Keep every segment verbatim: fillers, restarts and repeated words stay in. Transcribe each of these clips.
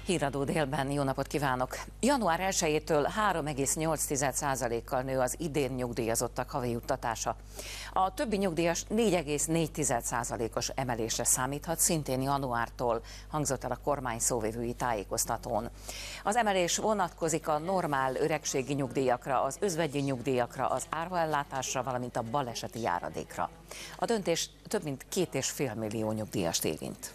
Híradó délben, jó napot kívánok! január elsejétől három egész nyolc százalékkal nő az idén nyugdíjazottak havi juttatása. A többi nyugdíjas négy egész négy százalékos emelésre számíthat, szintén januártól, hangzott el a kormány szóvivői tájékoztatón. Az emelés vonatkozik a normál öregségi nyugdíjakra, az özvegyi nyugdíjakra, az árvaellátásra, valamint a baleseti járadékra. A döntés több mint két és fél millió nyugdíjast érint.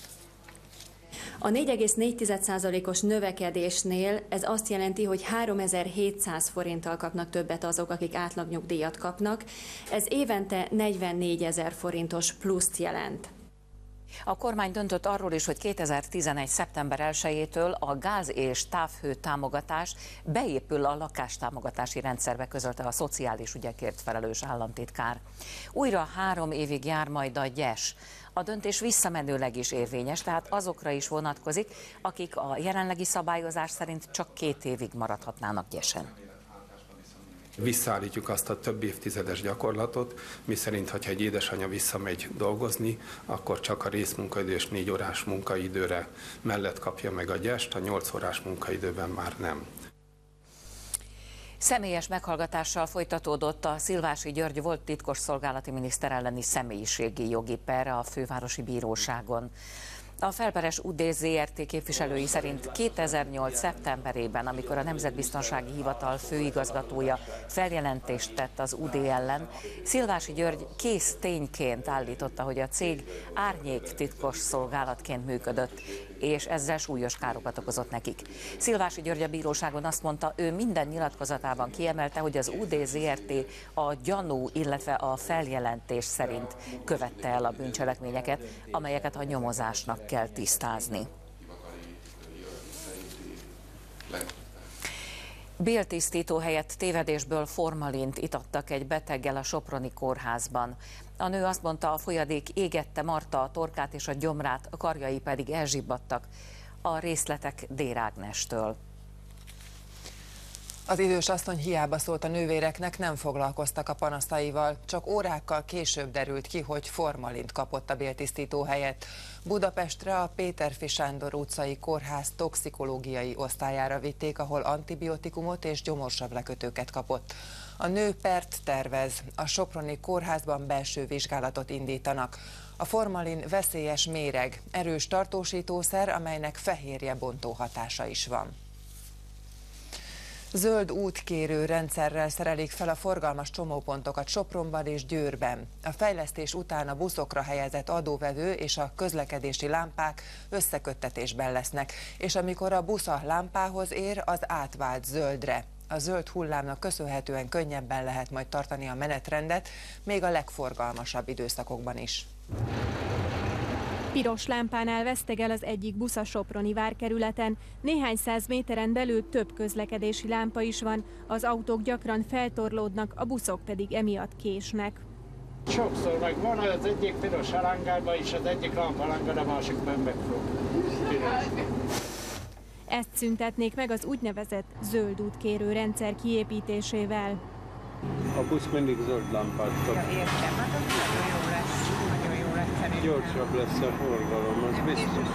A négy egész négy százalékos növekedésnél ez azt jelenti, hogy háromezer-hétszáz forinttal kapnak többet azok, akik átlagnyugdíjat kapnak. Ez évente negyvennégyezer forintos pluszt jelent. A kormány döntött arról is, hogy kétezer-tizenegy. szeptember elsejétől a gáz- és távhő támogatás beépül a lakástámogatási rendszerbe, közölte a szociális ügyekért felelős államtitkár. Újra három évig jár majd a gyes. A döntés visszamenőleg is érvényes, tehát azokra is vonatkozik, akik a jelenlegi szabályozás szerint csak két évig maradhatnának gyesen. Visszaállítjuk azt a több évtizedes gyakorlatot, miszerint, hogyha egy édesanyja visszamegy dolgozni, akkor csak a részmunkaidő és négy órás munkaidőre mellett kapja meg a gyest, a nyolc órás munkaidőben már nem. Személyes meghallgatással folytatódott a Szilvási György volt titkosszolgálati miniszter elleni személyiségi jogi per a fővárosi bíróságon. A felperes u dé zé er té képviselői szerint kétezer-nyolc. szeptemberében, amikor a Nemzetbiztonsági Hivatal főigazgatója feljelentést tett az u dé ellen, Szilvási György kész tényként állította, hogy a cég árnyék titkos szolgálatként működött, és ezzel súlyos károkat okozott nekik. Szilvási György a bíróságon azt mondta, ő minden nyilatkozatában kiemelte, hogy az u dé zé er té a gyanú, illetve a feljelentés szerint követte el a bűncselekményeket, amelyeket a nyomozásnak kell tisztázni. Béltisztító helyett tévedésből formalint itattak egy beteggel a soproni kórházban. A nő azt mondta, a folyadék égette Marta a torkát és a gyomrát, a karjai pedig elzsibbadtak. A részletek Dér Ágnestől. Az idős asszony hiába szólt a nővéreknek, nem foglalkoztak a panaszaival, csak órákkal később derült ki, hogy formalint kapott a béltisztító helyett. Budapestre a Péterfi Sándor utcai kórház toxikológiai osztályára vitték, ahol antibiotikumot és gyomorsavlekötőket kapott. A nő pert tervez, a soproni kórházban belső vizsgálatot indítanak. A formalin veszélyes méreg, erős tartósítószer, amelynek fehérjebontó hatása is van. Zöld útkérő rendszerrel szerelik fel a forgalmas csomópontokat Sopronban és Győrben. A fejlesztés után a buszokra helyezett adóvevő és a közlekedési lámpák összeköttetésben lesznek, és amikor a busz a lámpához ér, az átvált zöldre. A zöld hullámnak köszönhetően könnyebben lehet majd tartani a menetrendet, még a legforgalmasabb időszakokban is. Piros lámpánál vesztegel az egyik busz a soproni várkerületen. Néhány száz méteren belül több közlekedési lámpa is van, az autók gyakran feltorlódnak, a buszok pedig emiatt késnek. Sokszor meg van az egyik piros halángában és az egyik lámpalángban, a másikban megfog. Ezt szüntetnék meg az úgynevezett zöld útkérő rendszer kiépítésével. A busz mindig zöld lámpát kap. Ja, értem, hát az nagyon jó lesz, nagyon jó lesz szerintem. Gyorsabb lesz a forgalom, az biztos.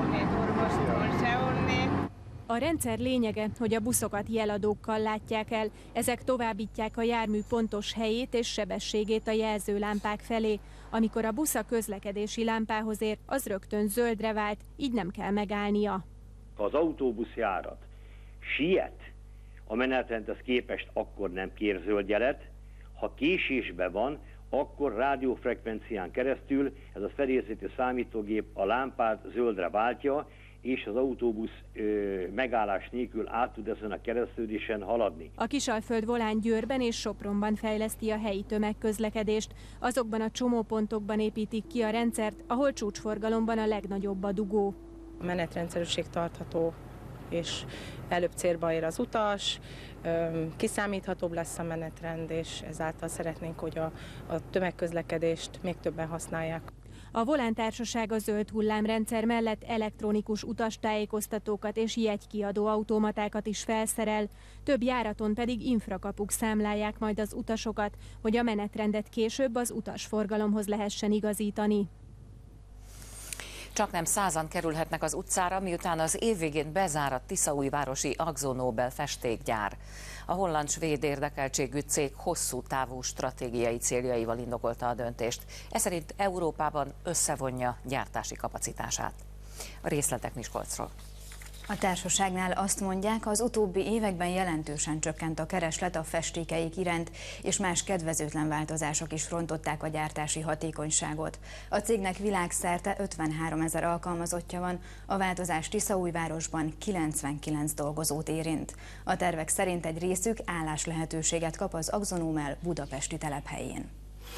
A rendszer lényege, hogy a buszokat jeladókkal látják el, ezek továbbítják a jármű pontos helyét és sebességét a jelzőlámpák felé. Amikor a busz a közlekedési lámpához ér, az rögtön zöldre vált, így nem kell megállnia. Ha az autóbusz járat siet a menetrendhez képest, akkor nem kér zöld jelet. Ha késésben van, akkor rádiófrekvencián keresztül ez a fedélzeti számítógép a lámpát zöldre váltja, és az autóbusz ö, megállás nélkül át tud ezen a keresztődésen haladni. A Kisalföld Volán Győrben és Sopronban fejleszti a helyi tömegközlekedést. Azokban a csomópontokban építik ki a rendszert, ahol csúcsforgalomban a legnagyobb a dugó. A menetrendszerűség tartható, és előbb célba ér az utas, kiszámíthatóbb lesz a menetrend, és ezáltal szeretnénk, hogy a, a tömegközlekedést még többen használják. A Volán Társaság a zöld hullámrendszer mellett elektronikus utastájékoztatókat és jegykiadó automatákat is felszerel, több járaton pedig infrakapuk számlálják majd az utasokat, hogy a menetrendet később az utasforgalomhoz lehessen igazítani. Csaknem százan kerülhetnek az utcára, miután az év végén bezár a tiszaújvárosi AkzoNobel festékgyár. A holland-svéd érdekeltségű cég hosszú távú stratégiai céljaival indokolta a döntést. Ez szerint Európában összevonja gyártási kapacitását. A részletek Miskolcról. A társaságnál azt mondják, az utóbbi években jelentősen csökkent a kereslet a festékeik iránt, és más kedvezőtlen változások is rontották a gyártási hatékonyságot. A cégnek világszerte ötvenhárom ezer alkalmazottja van, a változás Tiszaújvárosban kilencvenkilenc dolgozót érint. A tervek szerint egy részük állás lehetőséget kap az AkzoNobel budapesti telephelyén.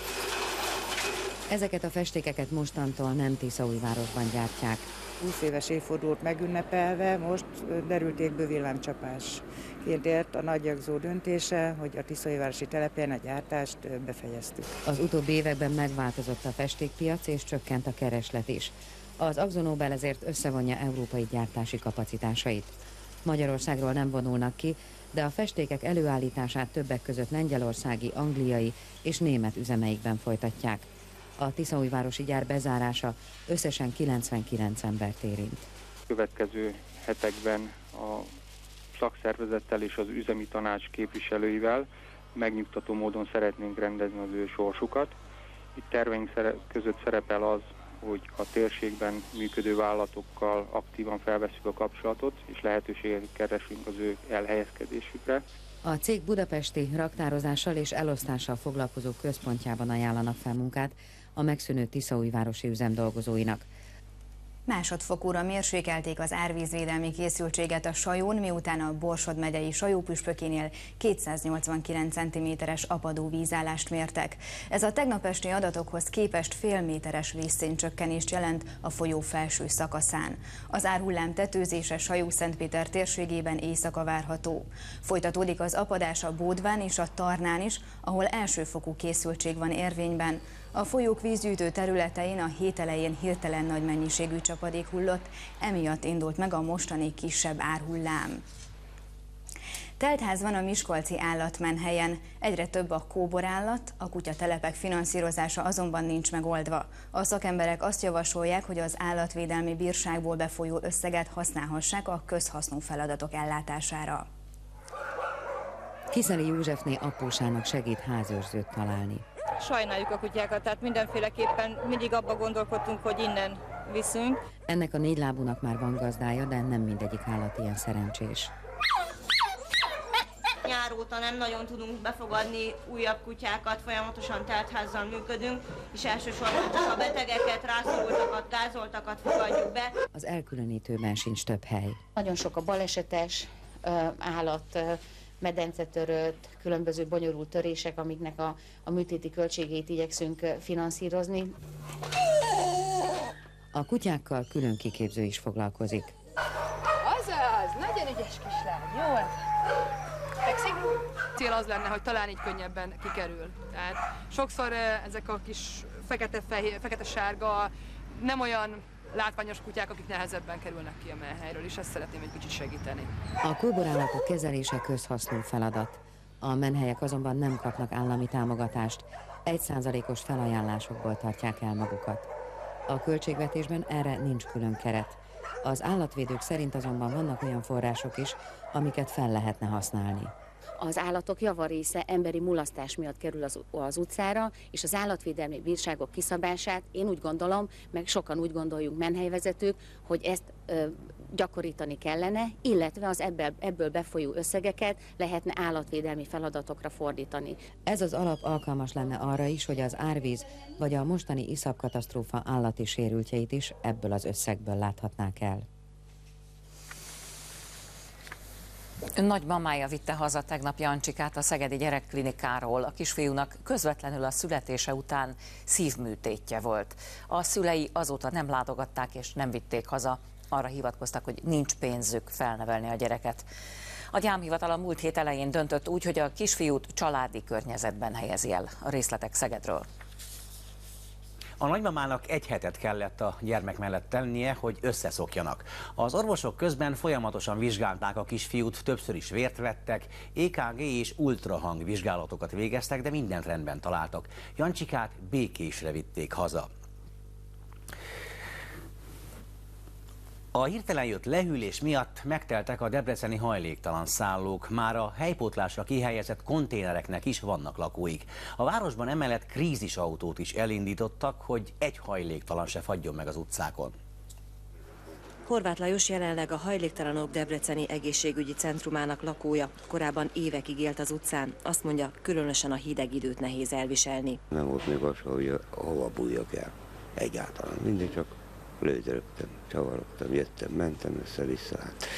Ezeket a festékeket mostantól nem Tiszaújvárosban gyártják. húsz éves évfordulót megünnepelve most derült égből villámcsapás. Kérdért a Nagy Akzó döntése, hogy a tiszaújvárosi telephelyen a gyártást befejeztük. Az utóbbi években megváltozott a festékpiac és csökkent a kereslet is. Az AkzoNobel ezért összevonja európai gyártási kapacitásait. Magyarországról nem vonulnak ki, de a festékek előállítását többek között lengyelországi, angliai és német üzemeikben folytatják. A tiszaújvárosi gyár bezárása összesen kilencvenkilenc embert érint. Következő hetekben a szakszervezettel és az üzemi tanács képviselőivel megnyugtató módon szeretnénk rendezni az ő sorsukat. Itt terveink között szerepel az, hogy a térségben működő vállalatokkal aktívan felvesszük a kapcsolatot, és lehetőséget keresünk az ő elhelyezkedésükre. A cég budapesti raktározással és elosztással foglalkozó központjában ajánlanak fel munkát a megszűnő tiszaújvárosi üzem dolgozóinak. Másodfokúra mérsékelték az árvízvédelmi készültséget a Sajón, miután a Borsod megyei Sajópüspökénél kétszáznyolcvankilenc centiméteres apadó vízállást mértek. Ez a tegnap esti adatokhoz képest fél méteres vízszintcsökkenést jelent a folyó felső szakaszán. Az árhullám tetőzése Sajó-Szentpéter térségében éjszaka várható. Folytatódik az apadás a Bódván és a Tarnán is, ahol elsőfokú készültség van érvényben. A folyók vízgyűjtő területein a hét elején hirtelen nagy mennyiségű csapadék hullott, emiatt indult meg a mostani kisebb árhullám. Teltház van a miskolci állatmenhelyen. Egyre több a kóborállat, a kutyatelepek finanszírozása azonban nincs megoldva. A szakemberek azt javasolják, hogy az állatvédelmi bírságból befolyó összeget használhassák a közhasznú feladatok ellátására. Kiszeli Józsefné apósának segít házőrzőt találni. Sajnáljuk a kutyákat, tehát mindenféleképpen mindig abba gondolkodtunk, hogy innen viszünk. Ennek a négy lábúnak már van gazdája, de nem mindegyik állat ilyen szerencsés. Nyár óta nem nagyon tudunk befogadni újabb kutyákat, folyamatosan teltházzal működünk, és elsősorban csak a betegeket, rászorultakat, gázoltakat fogadjuk be. Az elkülönítőben sincs több hely. Nagyon sok a balesetes uh, állat, uh, medencetörött, különböző bonyolult törések, amiknek a, a műtéti költségét igyekszünk finanszírozni. A kutyákkal külön kiképző is foglalkozik. Azaz, nagyon ügyes kislány, jól. Fekszik? Cél az lenne, hogy talán így könnyebben kikerül. Tehát sokszor ezek a kis fekete-fehér, fekete-sárga, nem olyan látványos kutyák, akik nehezebben kerülnek ki a menhelyről, és ezt szeretném egy kicsit segíteni. A kóborállatok kezelése közhasznú feladat. A menhelyek azonban nem kapnak állami támogatást, egy százalékos felajánlásokból tartják el magukat. A költségvetésben erre nincs külön keret. Az állatvédők szerint azonban vannak olyan források is, amiket fel lehetne használni. Az állatok javarésze emberi mulasztás miatt kerül az, az utcára, és az állatvédelmi bírságok kiszabását én úgy gondolom, meg sokan úgy gondoljuk menhelyvezetők, hogy ezt ö, gyakorítani kellene, illetve az ebből, ebből befolyó összegeket lehetne állatvédelmi feladatokra fordítani. Ez az alap alkalmas lenne arra is, hogy az árvíz vagy a mostani iszapkatasztrófa állati sérültjeit is ebből az összegből láthatnák el. Nagymamája vitte haza tegnap Jancsikát a Szegedi Gyerekklinikáról. A kisfiúnak közvetlenül a születése után szívműtétje volt. A szülei azóta nem látogatták és nem vitték haza. Arra hivatkoztak, hogy nincs pénzük felnevelni a gyereket. A gyámhivatal a múlt hét elején döntött úgy, hogy a kisfiút családi környezetben helyezi el. A részletek Szegedről. A nagymamának egy hetet kellett a gyermek mellett tennie, hogy összeszokjanak. Az orvosok közben folyamatosan vizsgálták a kisfiút, többször is vért vettek, é ká gé és ultrahang vizsgálatokat végeztek, de mindent rendben találtak. Jancsikát békésre vitték haza. A hirtelen jött lehűlés miatt megteltek a debreceni hajléktalan szállók, már a helypótlásra kihelyezett konténereknek is vannak lakóik. A városban emellett krízisautót is elindítottak, hogy egy hajléktalan se fagyjon meg az utcákon. Horváth Lajos jelenleg a Hajléktalanok Debreceni Egészségügyi Centrumának lakója. Korábban évekig élt az utcán. Azt mondja, különösen a hideg időt nehéz elviselni. Nem volt még az, hogy hova bújjak el. Egyáltalán mindig csak lődörögtem, csavarogtam, jöttem, mentem össze-vissza.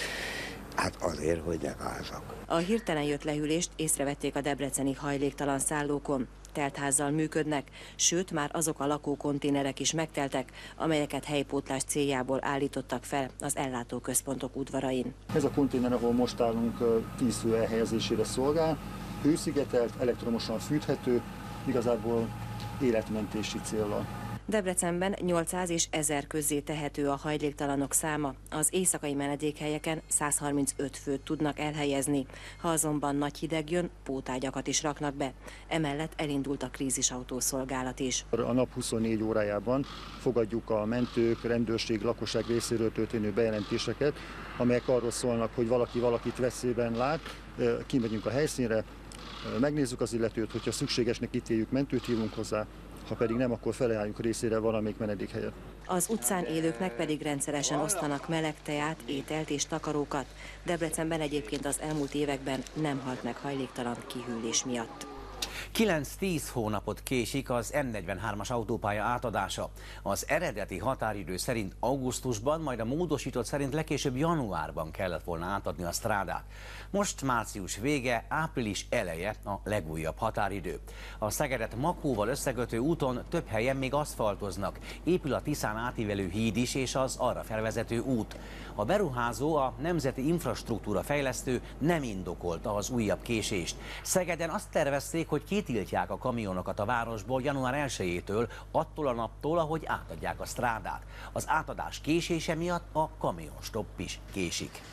Hát azért, hogy ne gázzak. A hirtelen jött lehűlést észrevették a debreceni hajléktalan szállókon. Teltházzal működnek, sőt már azok a lakókonténerek is megteltek, amelyeket helypótlás céljából állítottak fel az ellátóközpontok udvarain. Ez a konténer, ahol most állunk, tíz fő elhelyezésére szolgál, hőszigetelt, elektromosan fűthető, igazából életmentési céllal. Debrecenben nyolcszáz és ezer közzé tehető a hajléktalanok száma. Az éjszakai menedékhelyeken száz harmincöt főt tudnak elhelyezni. Ha azonban nagy hideg jön, pótágyakat is raknak be. Emellett elindult a krízisautószolgálat is. A nap huszonnégy órájában fogadjuk a mentők, rendőrség, lakosság részéről történő bejelentéseket, amelyek arról szólnak, hogy valaki valakit veszélyben lát, kimegyünk a helyszínre, megnézzük az illetőt, hogyha szükségesnek ítéljük, mentőt hívunk hozzá, ha pedig nem, akkor felajánljuk részére valamelyik menedékhelyet. Az utcán élőknek pedig rendszeresen osztanak meleg teát, ételt és takarókat. Debrecenben egyébként az elmúlt években nem halt meg hajléktalan kihűlés miatt. kilenc-tíz hónapot késik az M negyvenhármas autópálya átadása. Az eredeti határidő szerint augusztusban, majd a módosított szerint legkésőbb januárban kellett volna átadni a strádát. Most március vége, április eleje a legújabb határidő. A Szegedet Makóval összekötő úton több helyen még aszfaltoznak. Épül a Tiszán átívelő híd is és az arra felvezető út. A beruházó, a Nemzeti Infrastruktúra Fejlesztő nem indokolta az újabb késést. Szegeden azt tervezték, hogy kitiltják a kamionokat a városból január elsejétől, attól a naptól, ahogy átadják a strádát. Az átadás késése miatt a kamionstopp is késik.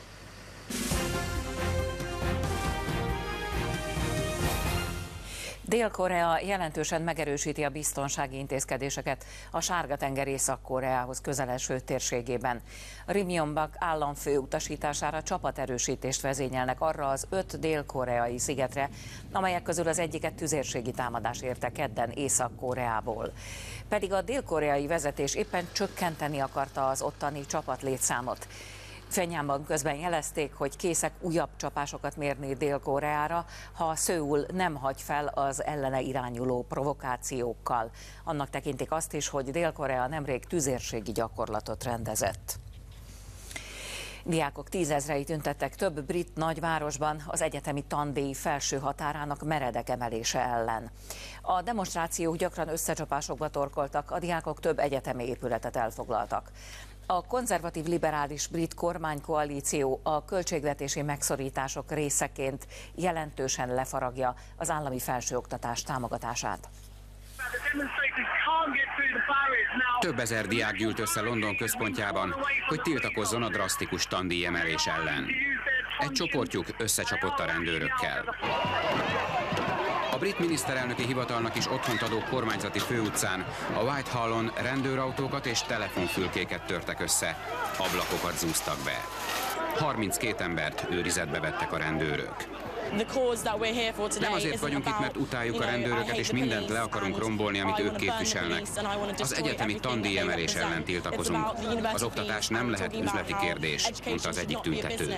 Dél-Korea jelentősen megerősíti a biztonsági intézkedéseket a Sárga-tenger Észak-Koreához közeleső térségében. Rim Yong-bak államfő utasítására csapaterősítést vezényelnek arra az öt dél-koreai szigetre, amelyek közül az egyiket tüzérségi támadás érte kedden Észak-Koreából. Pedig a dél-koreai vezetés éppen csökkenteni akarta az ottani csapatlétszámot. Pjongjangban közben jelezték, hogy készek újabb csapásokat mérni Dél-Koreára, ha Szöul nem hagy fel az ellene irányuló provokációkkal. Annak tekintik azt is, hogy Dél-Korea nemrég tüzérségi gyakorlatot rendezett. Diákok tízezrei tüntettek több brit nagyvárosban az egyetemi tandíj felső határának meredek emelése ellen. A demonstrációk gyakran összecsapásokba torkoltak, a diákok több egyetemi épületet elfoglaltak. A konzervatív liberális brit kormánykoalíció a költségvetési megszorítások részeként jelentősen lefaragja az állami felsőoktatás támogatását. Több ezer diák gyűlt össze London központjában, hogy tiltakozzon a drasztikus tandíjemelés ellen. Egy csoportjuk összecsapott a rendőrökkel. A brit miniszterelnöki hivatalnak is otthont adó kormányzati főutcán a Whitehallon rendőrautókat és telefonfülkéket törtek össze, ablakokat zúztak be. harminckét embert őrizetbe vettek a rendőrök. Nem azért vagyunk itt, mert utáljuk a rendőröket és mindent le akarunk rombolni, amit ők képviselnek. Az egyetemi tandíjemelés ellen tiltakozunk. Az oktatás nem lehet üzleti kérdés, mondta az egyik tüntető.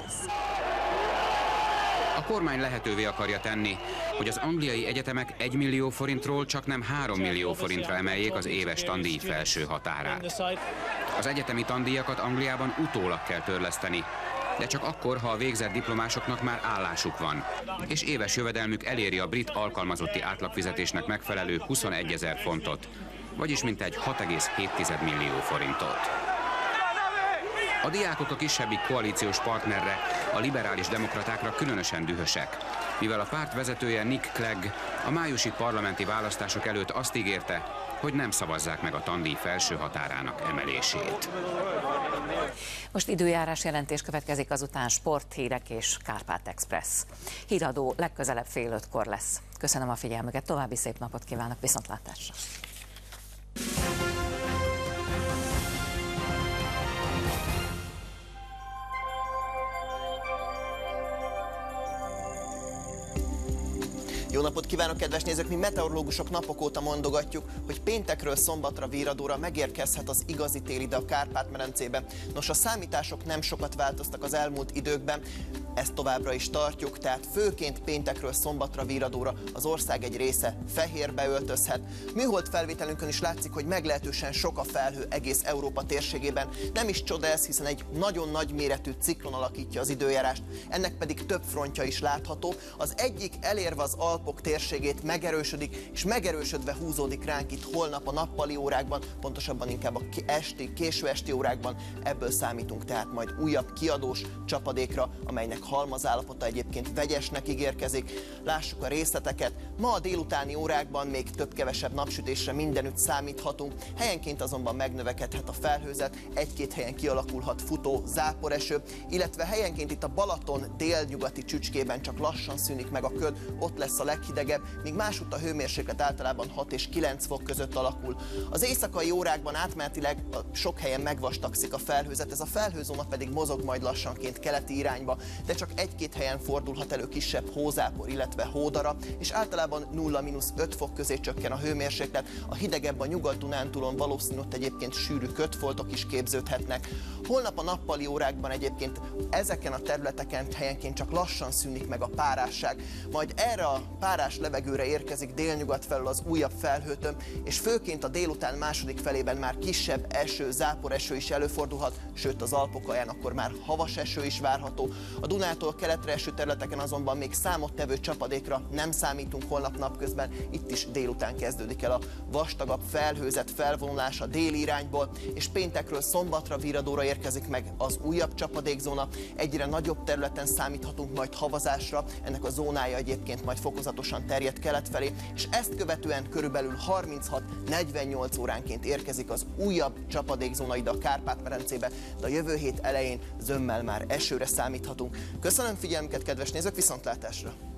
A kormány lehetővé akarja tenni, hogy az angliai egyetemek egy millió forintról csak nem három millió forintra emeljék az éves tandíj felső határát. Az egyetemi tandíjakat Angliában utólag kell törleszteni, de csak akkor, ha a végzett diplomásoknak már állásuk van, és éves jövedelmük eléri a brit alkalmazotti átlagfizetésnek megfelelő huszonegyezer fontot, vagyis mintegy hat egész hét millió forintot. A diákok a kisebbik koalíciós partnerre, a liberális demokratákra különösen dühösek, mivel a párt vezetője Nick Clegg a májusi parlamenti választások előtt azt ígérte, hogy nem szavazzák meg a tandíj felső határának emelését. Most időjárás jelentés következik, azután sporthírek és Kárpát Express. Híradó legközelebb fél ötkor lesz. Köszönöm a figyelmüket, további szép napot kívánok, viszontlátásra! Jó napot kívánok, kedves nézők! Mi meteorológusok napok óta mondogatjuk, hogy péntekről szombatra, Viradóra megérkezhet az igazi tél ide a Kárpát-medencébe. Nos, a számítások nem sokat változtak az elmúlt időkben, ezt továbbra is tartjuk, tehát főként péntekről szombatra, Viradóra az ország egy része fehérbe öltözhet. Műhold felvételünkön is látszik, hogy meglehetősen sok a felhő egész Európa térségében. Nem is csoda ez, hiszen egy nagyon nagy méretű ciklon alakítja az időjárást, ennek pedig több frontja is látható. Az egyik elérve az Alpok térségét megerősödik, és megerősödve húzódik ránk itt holnap a nappali órákban, pontosabban inkább a esti, késő esti órákban. Ebből számítunk tehát majd újabb kiadós csapadékra, amelynek halmazállapota egyébként vegyesnek ígérkezik. Lássuk a részleteket. Ma a délutáni órákban még több-kevesebb napsütésre mindenütt számíthatunk, helyenként azonban megnövekedhet a felhőzet, egy-két helyen kialakulhat futó záporeső, illetve helyenként itt a Balaton délnyugati csücskében csak lassan szűnik meg a köd, ott lesz a leghidegebb, míg másutt a hőmérséklet általában hat és kilenc fok között alakul. Az éjszakai órákban átmenetileg sok helyen megvastagszik a felhőzet, ez a felhőzóna pedig mozog majd lassanként keleti irányba, de csak egy-két helyen fordulhat elő kisebb hózápor, illetve hódara, és általában nulla öt fok közé csökken a hőmérséklet, a hidegebb a Nyugat-Dunántúlon valószínű ott egyébként sűrű kötfoltok is képződhetnek. Holnap a nappali órákban egyébként ezeken a területeken helyenként csak lassan szűnik meg a párásság, majd erre a párás levegőre érkezik délnyugat felől az újabb felhőtöm, és főként a délután második felében már kisebb eső, záporeső is előfordulhat, sőt az Alpok alján akkor már havas eső is várható. A Dunától keletre eső területeken azonban még számottevő csapadékra nem számítunk holnap napközben, itt is délután kezdődik el a vastagabb felhőzet felvonulása déli irányból, és péntekről szombatra, Viradóra érkezik meg az újabb csapadékzóna, egyre nagyobb területen számíthatunk majd havazásra, ennek a zónája egyébként majd fokozatosan terjed kelet felé, és ezt követően körülbelül harminchat negyvennyolc óránként érkezik az újabb csapadékzóna ide a Kárpát-medencébe, de a jövő hét elején zömmel már esőre számíthatunk. Köszönöm figyelmüket, kedves nézők, viszontlátásra!